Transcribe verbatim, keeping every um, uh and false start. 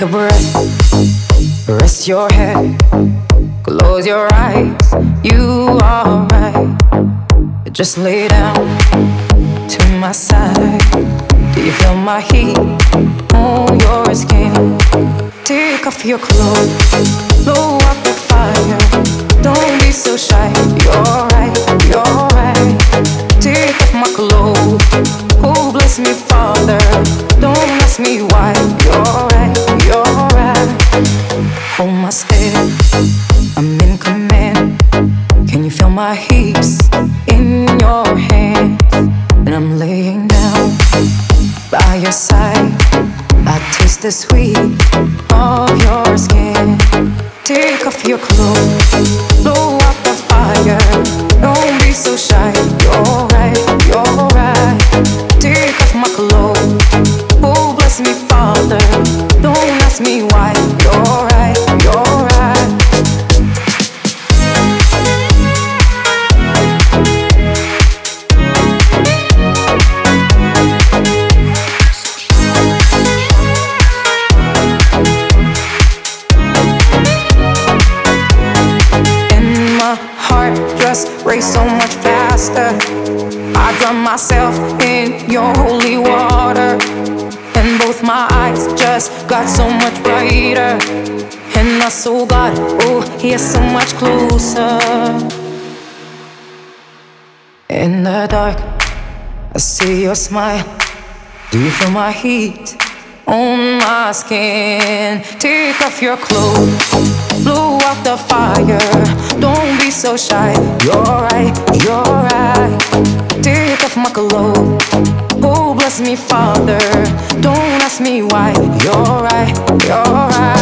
a breath, rest your head, close your eyes. You are right. Just lay down to my side. Do you feel my heat on your skin? Take off your clothes, blow up the fire. Don't be so shy. You're right, you're right. Take off my clothes. Oh, bless me, Father. Don't ask me why. You're right, you're right. Hold my step, I'm in command. Can you feel my hips in your hands? And I'm laying down by your side. I taste the sweet of your skin. Take off your clothes, blow up the fire. Don't be so shy. You're right, you're right. Take off my clothes. Oh, bless me, Father. Don't ask me why. You're right, you're right. And my heart just race so much faster. I drown myself in your holy water, and both my eyes just got so much brighter. And my soul got, oh, yeah, so much closer. In the dark, I see your smile. Do you feel my heat on my skin? Take off your clothes, blow out the fire. Don't be so shy. You're right, you're right. Take off my clothes. Oh, bless me, Father. Don't ask me why. You're right, you're right.